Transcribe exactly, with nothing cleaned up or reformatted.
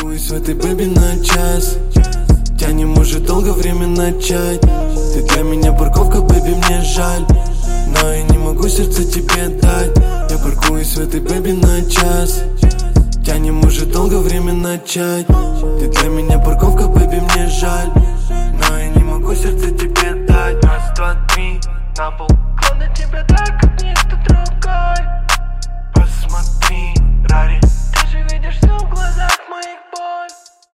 паркуюсь в этой бэби на час. Тянем уже долго, время начать. Ты для меня парковка, бэби, мне жаль, но я не могу сердце тебе дать. Я паркуюсь в этой бэби на час. Тянем уже долго, время начать. Ты для меня парковка, бэби, мне жаль, но я не могу сердце тебе дать. Раз, два, три, на пол. Кто на тебя так, как мне